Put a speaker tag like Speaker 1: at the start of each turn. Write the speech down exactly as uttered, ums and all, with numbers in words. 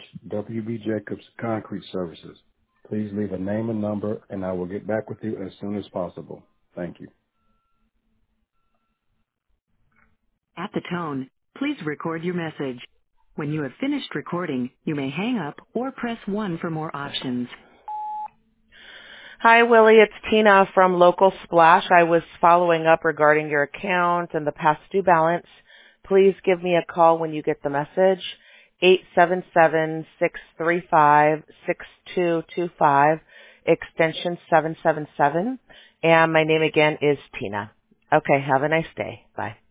Speaker 1: reached W B. Jacobs Concrete Services. Please leave a name and number, and I will get back with you as soon as possible. Thank you.
Speaker 2: At the tone, please record your message. When you have finished recording, you may hang up or press one for more options.
Speaker 3: Hi, Willie. It's Tina from Local Splash. I was following up regarding your account and the past due balance. Please give me a call when you get the message. eight seven seven, six three five, six two two five, extension seven seven seven. And my name again is Tina. Okay, have a nice day. Bye.